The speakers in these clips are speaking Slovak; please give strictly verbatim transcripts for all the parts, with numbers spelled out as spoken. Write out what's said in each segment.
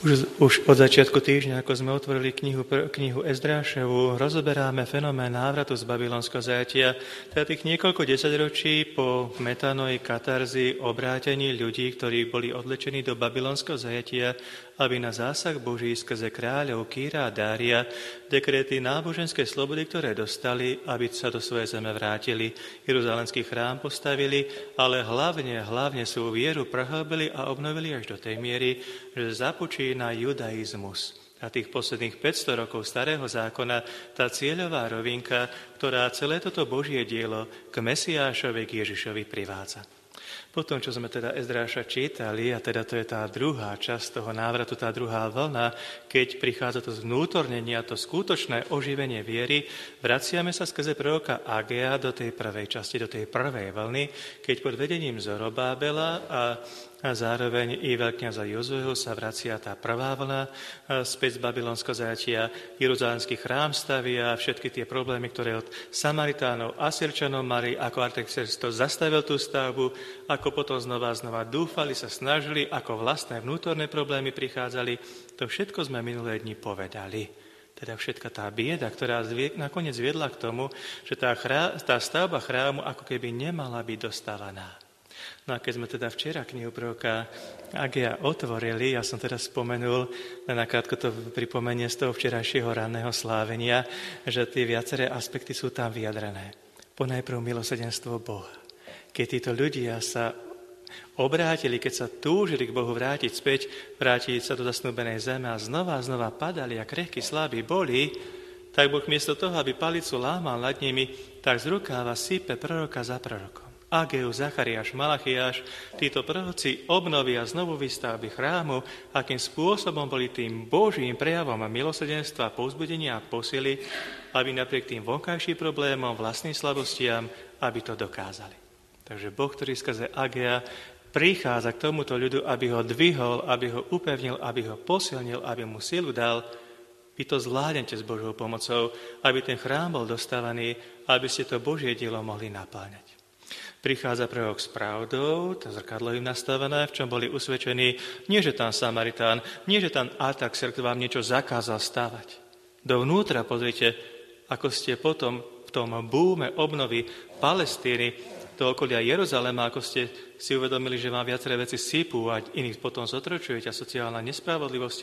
Už, už od začiatku týždňa, ako sme otvorili knihu, knihu Ezdrášovu, rozoberáme fenomén návratu z babylonského zajatia, teda tých niekoľko desaťročí po metanoji, katarzy, obrátení ľudí, ktorí boli odlečení do babylonského zajatia, aby na zásah Boží skrze kráľov Kýra a Dária dekréty náboženskej slobody, ktoré dostali, aby sa do svojej zeme vrátili, Jeruzalemský chrám postavili, ale hlavne, hlavne svoju vieru prehlbili a obnovili až do tej miery, že započína judaizmus. A tých posledných päťsto rokov starého zákona, tá cieľová rovinka, ktorá celé toto Božie dielo k Mesiášovi, k Ježišovi privádza. Potom, čo sme teda Ezdráša čítali, a teda to je tá druhá časť toho návratu, tá druhá vlna, keď prichádza to zvnútornenie a to skutočné oživenie viery, vraciame sa skrze proroka Agea do tej prvej časti, do tej prvej vlny, keď pod vedením Zorobábela a a zároveň i veľkňaza Jozueho sa vracia tá prvá vlna späť z babylonského zajatia. Jeruzalemský chrám stavia, všetky tie problémy, ktoré od Samaritánov a Asyrčanov mali, ako Artaxerxes zastavil tú stavbu, ako potom znova a znova dúfali, sa snažili, ako vlastné vnútorné problémy prichádzali. To všetko sme minulé dni povedali. Teda všetka tá bieda, ktorá nakoniec viedla k tomu, že tá, chrá, tá stavba chrámu ako keby nemala byť dostávaná. No a keď sme teda včera knihu proroka Agea otvorili, ja som teda spomenul, len nakrátko to pripomenie z toho včerajšieho ranného slávenia, že tie viaceré aspekty sú tam vyjadrené. Ponajprv milosrdenstvo Boha. Keď títo ľudia sa obrátili, keď sa túžili k Bohu vrátiť späť, vrátiť sa do zasnúbenej zeme a znova a znova padali a krehky slabí boli, tak Boh miesto toho, aby palicu lámal nad nimi, tak z rukáva sype proroka za prorokom. Ageu, Zachariáš, Malachiáš, títo proroci obnovia znovu výstavby chrámu, akým spôsobom boli tým Božím prejavom a milosrdenstva, povzbudenia a posily, aby napriek tým vonkajším problémom, vlastným slabostiam, aby to dokázali. Takže Boh, ktorý skrze Agea prichádza k tomuto ľudu, aby ho dvihol, aby ho upevnil, aby ho posilnil, aby mu silu dal. Vy to zvládnete s Božou pomocou, aby ten chrám bol dostávaný, aby ste to Božie dielo mohli napáňať. Prichádza prorok s pravdou, tá zrkadlo im nastavené, v čom boli usvedčení, nie že tam Samaritán, nie že tam Artaxerxes vám niečo zakázal stavať. Dovnútra pozrite, ako ste potom v tom búme obnovy Palestíny, do okolia Jeruzalema, ako ste si uvedomili, že vám viaceré veci sypú a iných potom zotročujete a sociálna nespravodlivosť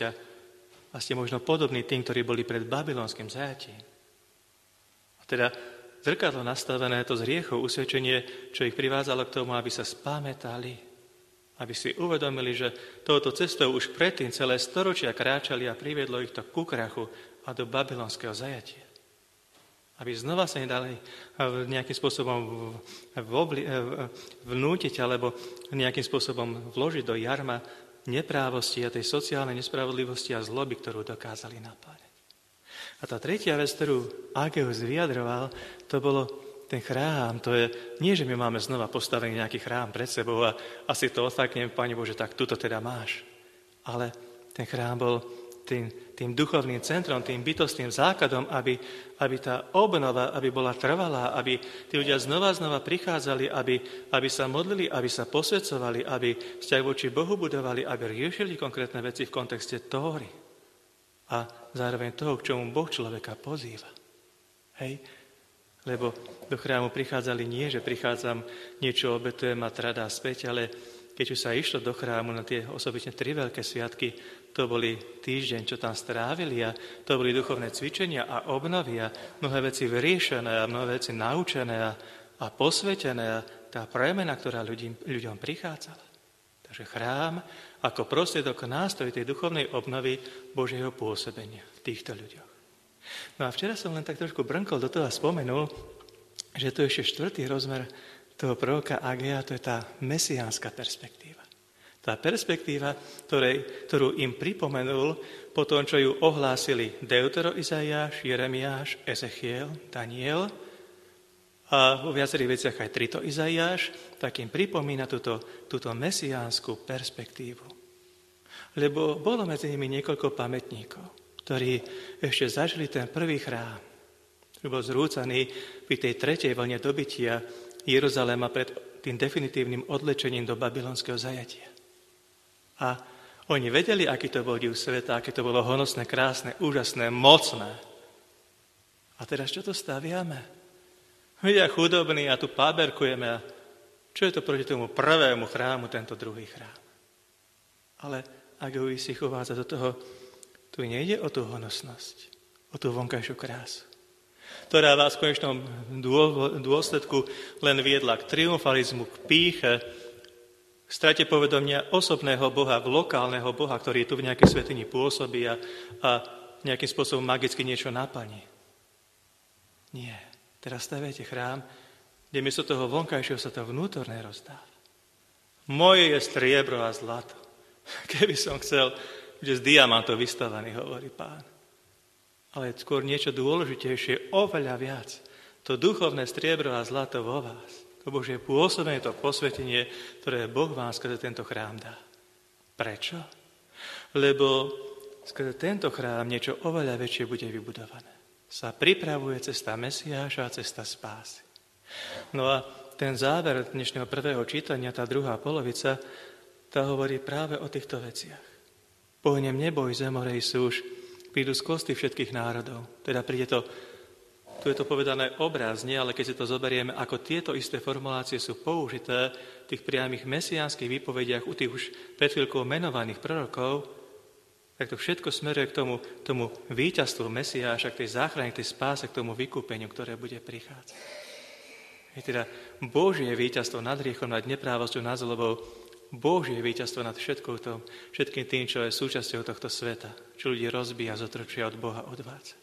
a ste možno podobní tým, ktorí boli pred babylonským zajatím. A teda zrkadlo nastavené, to z hriechov usvedčenie, čo ich privádzalo k tomu, aby sa spamätali, aby si uvedomili, že touto cestou už predtým celé storočia kráčali a priviedlo ich to ku krachu a do babylonského zajatia. Aby znova sa nedali nejakým spôsobom vnútiť alebo nejakým spôsobom vložiť do jarma neprávosti a tej sociálnej nespravodlivosti a zloby, ktorú dokázali napájať. A tá tretia vec, ktorú Ageus vyjadroval, to bolo ten chrám. To je, nie, že my máme znova postavený nejaký chrám pred sebou a asi to odfaknem, Pane Bože, tak tuto teda máš. Ale ten chrám bol tým, tým duchovným centrom, tým bytostným základom, aby, aby tá obnova, aby bola trvalá, aby tí ľudia znova znova prichádzali, aby, aby sa modlili, aby sa posvedcovali, aby vzťah voči Bohu budovali, aby riešili konkrétne veci v kontexte Tóry. A zároveň toho, k čomu Boh človeka pozýva. Hej? Lebo do chrámu prichádzali nie, že prichádzam, niečo obetujem a tradá späť, ale keď už sa išlo do chrámu na tie osobitne tri veľké sviatky, to boli týždeň, čo tam strávili a to boli duchovné cvičenia a obnovy a mnohé veci vyriešené a mnohé veci naučené a, a posvetené a tá premena, ktorá ľudí, ľuďom prichádzala. Takže chrám ako prostriedok, nástroj tej duchovnej obnovy Božieho pôsobenia v týchto ľuďoch. No a včera som len tak trošku brnkol do toho a spomenul, že to je ešte štvrtý rozmer toho proroka Agea, to je tá mesiánska perspektíva. Tá perspektíva, ktorej, ktorú im pripomenul po tom, čo ju ohlásili Deutero Izaiáš, Jeremiáš, Ezechiel, Daniel a vo viacerých veciach aj Trito Izaiáš, tak im pripomína túto, túto mesiánsku perspektívu. Lebo bolo medzi nimi niekoľko pamätníkov, ktorí ešte zažili ten prvý chrám, ktorý bol zrúcaný pri tej tretej vlne dobytia Jeruzalema pred tým definitívnym odlečením do babylonského zajatia. A Oni vedeli, aký to bol div sveta, aké to bolo honosné, krásne, úžasné, mocné. A teraz čo to staviame? Vidia chudobní a tu páberkujeme. A čo je to proti tomu prvému chrámu, tento druhý chrám? Ale Ageuš ich uvádza do toho, tu nejde o tú honosnosť, o tú vonkajšiu krásu, ktorá vás v konečnom dôsledku len viedla k triumfalizmu, k pýche, k strate povedomia osobného Boha, v lokálneho Boha, ktorý tu v nejakej svätyni pôsobí a, a nejakým spôsobom magicky niečo naplní. Nie. Teraz staviate chrám, kde miesto toho vonkajšieho sa to vnútorné rozdáva. Moje je striebro a zlato. Keby som chcel, že z diamantov vystavaný, hovorí Pán. Ale skôr niečo dôležitejšie, oveľa viac. To duchovné striebro a zlato vo vás. To Božie pôsobenie, to posvetenie, ktoré Boh vám skrze tento chrám dá. Prečo? Lebo skrze tento chrám niečo oveľa väčšie bude vybudované. Sa pripravuje cesta Mesiáša a cesta spásy. No a ten záver dnešného prvého čítania, tá druhá polovica, tá hovorí práve o týchto veciach. Pohnem nebo i zemorej súž, prídu z kosty všetkých národov. Teda príde to, tu je to povedané obrazne, ale keď si to zoberieme, ako tieto isté formulácie sú použité v tých priamých mesiánskych výpovediach u tých už pred chvíľkou menovaných prorokov, tak to všetko smeruje k tomu, tomu víťazstvu Mesiáša, k tej záchrane, k tej spáse, k tomu vykúpeniu, ktoré bude prichádzať. Je teda Božie víťazstvo nad hriechom, nad neprávosťou, nad zlobou, Božie víťazstvo nad všetkou tom, všetkým tým, čo je súčasťou tohto sveta, čo ľudí rozbíja, zotročia od Boha, odvádza.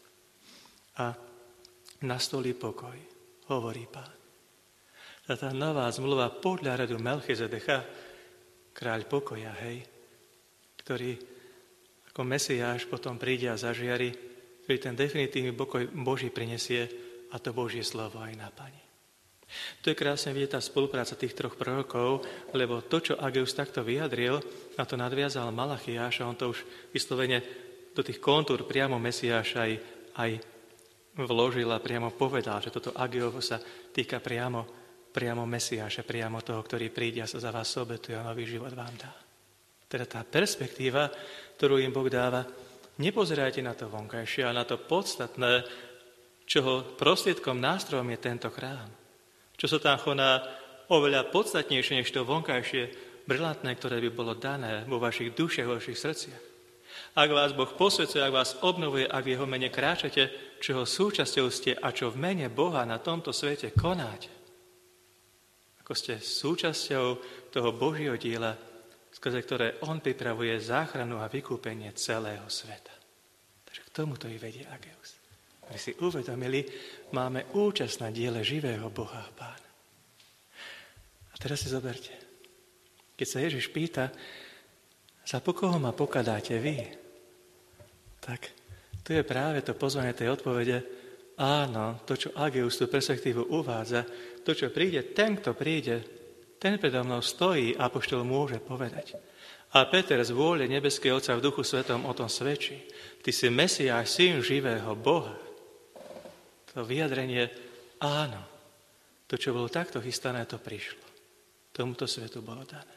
A nastolí pokoj, hovorí Pán. A tá nová zmluva podľa radu Melchizedecha, kráľ pokoja, hej, ktorý ako Mesiáš potom príde a zažiari, ktorý ten definitívny pokoj Boží prinesie a to Božie slovo aj naplní. To je krásne vidieť tá spolupráca tých troch prorokov, lebo to, čo Ageuš takto vyjadril, na to nadviazal Malachiáš a on to už vyslovene do tých kontúr priamo Mesiáša aj, aj vložil a priamo povedal, že toto Ageuš sa týka priamo, priamo Mesiáša, priamo toho, ktorý príde a sa za vás obetuje a nový život vám dá. Teda tá perspektíva, ktorú im Boh dáva, nepozerajte na to vonkajšie, ale na to podstatné, čoho prostriedkom, nástrojom je tento chrám. Čo sa tam koná oveľa podstatnejšie než to vonkajšie, brilantné, ktoré by bolo dané vo vašich dušiach, vo vašich srdciach. Ak vás Boh posvedzuje, ak vás obnovuje, ak v jeho mene kráčate, čoho súčasťou ste a čo v mene Boha na tomto svete konáte. Ako ste súčasťou toho Božieho diela, skrze ktoré on pripravuje záchranu a vykúpenie celého sveta. Takže k tomuto i vedie Ageuš. Aby si uvedomili, máme účasť na diele živého Boha a Pána. A teraz si zoberte. Keď sa Ježiš pýta, za po koho ma pokladáte vy? Tak tu je práve to pozvanie tej odpovede, áno, to, čo Ageuš tú perspektívu uvádza, to, čo príde, ten, kto príde, ten predo mnou stojí, apoštol môže povedať. A Peter z vôle nebeského Otca v Duchu Svetom o tom svedčí. Ty si Mesiáš, syn živého Boha. To vyjadrenie, áno, to, čo bolo takto chystané, to prišlo. Tomuto svetu bolo dané.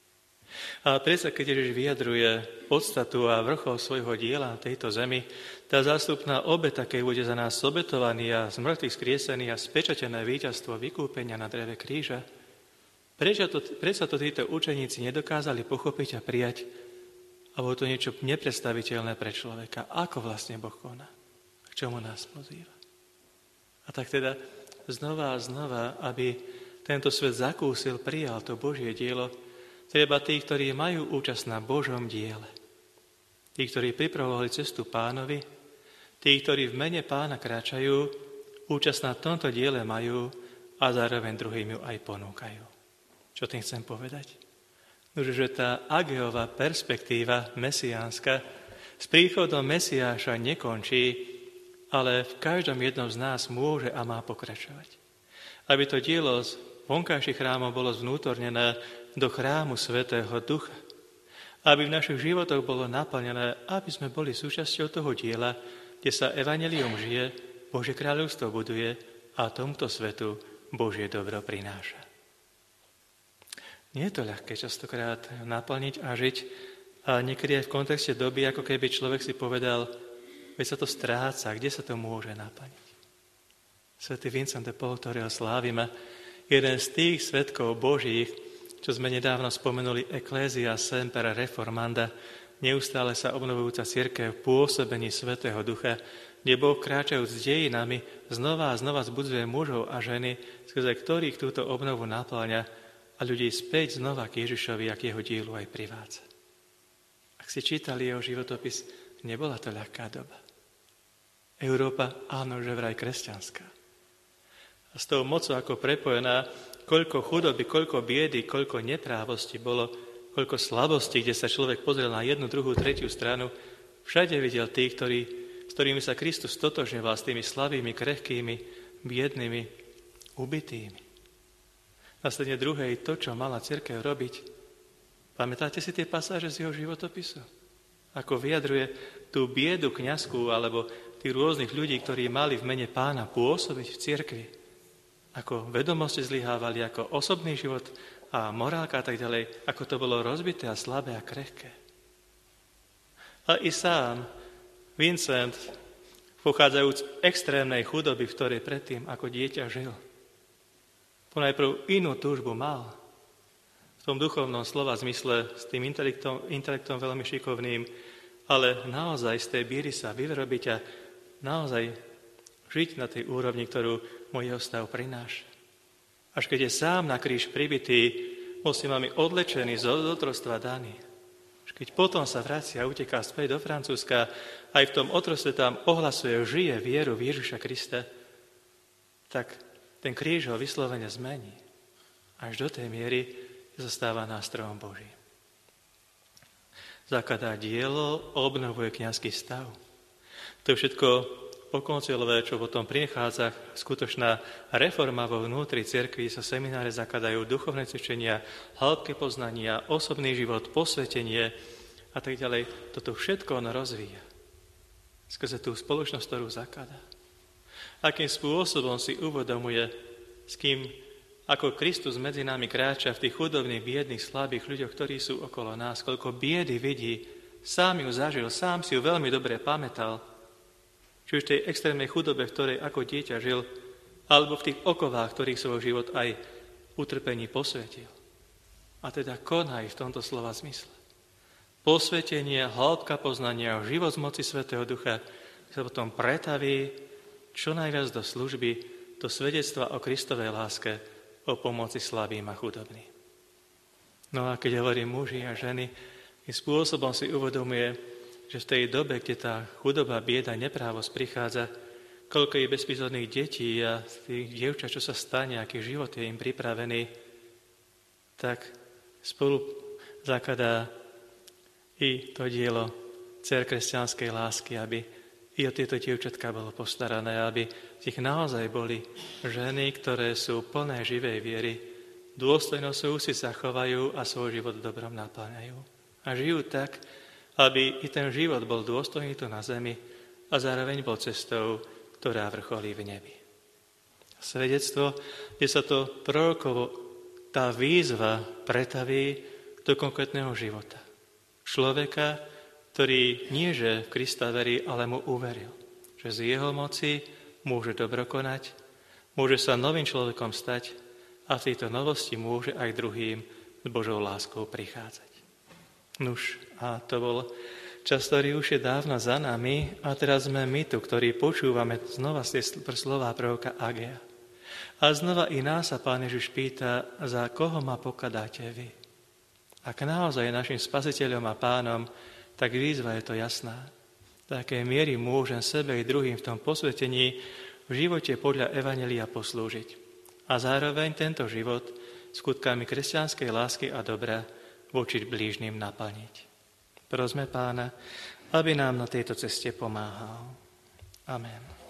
A predsa, keď Ježiš vyjadruje podstatu a vrchol svojho diela na tejto zemi, tá zástupná obeta, keď bude za nás obetovaný a z mŕtvych skriesený a spečatené víťazstvo vykúpenia na dreve kríža, prečo to, prečo to títo učeníci nedokázali pochopiť a prijať, a bolo to niečo nepredstaviteľné pre človeka. Ako vlastne Boh koná? K čomu nás pozýva? A tak teda znova a znova, aby tento svet zakúsil, prijal to Božie dielo, treba tí, ktorí majú účasť na Božom diele. Tí, ktorí pripravovali cestu Pánovi, tí, ktorí v mene Pána kráčajú, účasť na tomto diele majú a zároveň druhým ju aj ponúkajú. Čo tým chcem povedať? Nože, že tá Ageová perspektíva mesiánska s príchodom Mesiáša nekončí, ale v každom jednom z nás môže a má pokračovať. Aby to dielo z vonkajších chrámov bolo zvnútornené do chrámu Svätého Ducha. Aby v našich životoch bolo naplnené, aby sme boli súčasťou toho diela, kde sa evanjelium žije, Božie kráľovstvo buduje a tomuto svetu Božie dobro prináša. Nie je to ľahké častokrát naplniť a žiť, A niekedy aj v kontexte doby, ako keby človek si povedal, veď sa to stráca, kde sa to môže naplniť. Svätý Vincent de Paul, ktorého slávime, jeden z tých svedkov Božích, čo sme nedávno spomenuli, Ecclesia semper reformanda, neustále sa obnovujúca cirkev v pôsobení Svätého Ducha, kde Boh kráčajúc s dejinami znova a znova zbudzuje mužov a ženy, skrze ktorých túto obnovu napĺňa a ľudí späť znova k Ježišovi a k jeho dielu aj privádza. Ak si čítali jeho životopis, nebola to ľahká doba. Európa, áno, že vraj kresťanská. A s tou mocou ako prepojená, koľko chudoby, koľko biedy, koľko neprávosti bolo, koľko slabostí, kde sa človek pozrel na jednu, druhú, tretiu stranu, všade videl tých, ktorí, s ktorými sa Kristus stotožňoval, s tými slabými, krehkými, biednými, ubitými. Následne druhej, to, čo mala cirkev robiť. Pamätáte si tie pasáže z jeho životopisu? Ako vyjadruje tú biedu kňazskú alebo tých rôznych ľudí, ktorí mali v mene Pána pôsobiť v cirkvi. Ako vedomosti zlyhávali, ako osobný život a morálka a tak ďalej, ako to bolo rozbité a slabé a krehké. A i sám Vincent, pochádzajúc z extrémnej chudoby, v ktorej predtým ako dieťa žil, ponajprv inú túžbu mal, v tom duchovnom slova zmysle, s tým intelektom, intelektom veľmi šikovným, ale naozaj z tej bíry sa vyrobiť a naozaj žiť na tej úrovni, ktorú môj jeho stav prináša. Až keď je sám na kríž pribitý, musí mami odlečený z otroctva daný. Až keď potom sa vracia a uteká späť do Francúzska, aj v tom otroctve tam ohlasuje, žije vieru v Ježiša Krista, tak ten kríž ho vyslovene zmení. Až do tej miery zostáva nástrojom Božím. Zakladá dielo, obnovuje kňazský stav. To je všetko okoncilové, čo potom prichádza skutočná reforma vo vnútri cirkvi, sa semináre zakladajú, duchovné cvičenia, hĺbke poznania, osobný život, posvetenie a tak ďalej. Toto všetko on rozvíja skrze tú spoločnosť, ktorú zakladá. Akým spôsobom si uvedomuje, s kým ako Kristus medzi nami kráča v tých chudobných, biedných, slabých ľuďoch, ktorí sú okolo nás, koľko biedy vidí, sám ju zažil, sám si ju veľmi dobre pamätal, či už v tej extrémnej chudobe, v ktorej ako dieťa žil, alebo v tých okovách, ktorých svoj život aj utrpení posvetil. A teda konaj v tomto slova zmysle. Posvetenie, hĺbka poznania, život z moci Svätého Ducha sa potom pretaví čo najviac do služby, do svedectva o Kristovej láske, o pomoci slabým a chudobným. No a keď hovorím muži a ženy, tým spôsobom si uvedomuje, že v tej dobe, kde tá chudoba, bieda, neprávosť prichádza, koľko je bezprizorných detí a tých dievčat, čo sa stane, aký život je im pripravený, tak spolu zakladá i to dielo dcér kresťanskej lásky, aby i o tieto dievčatka bolo postarané, aby tých naozaj boli ženy, ktoré sú plné živej viery, dôstojnosťou si zachovajú a svoj život dobrom naplňajú. A žijú tak, aby i ten život bol dôstojný tu na zemi a zároveň bol cestou, ktorá vrcholí v nebi. Svedectvo, kde sa to prorokovo, tá výzva pretaví do konkrétneho života. Človeka, ktorý nie že v Krista verí, ale mu uveril, že z jeho moci môže dobro konať, môže sa novým človekom stať a v tejto novosti môže aj druhým s Božou láskou prichádzať. Nuž, a to bol čas, ktorý už je dávno za nami a teraz sme my tu, ktorí počúvame znova z tie slová proroka Agea. A znova i nás sa Pán Ježiš pýta, za koho ma pokladáte vy? Ak naozaj je našim spasiteľom a pánom, tak výzva je to jasná. Do akej miery môžem sebe i druhým v tom posvetení v živote podľa evanjelia poslúžiť. A zároveň tento život skutkami kresťanskej lásky a dobra voči blížnym naplniť. Prosme Pána, aby nám na tejto ceste pomáhal. Amen.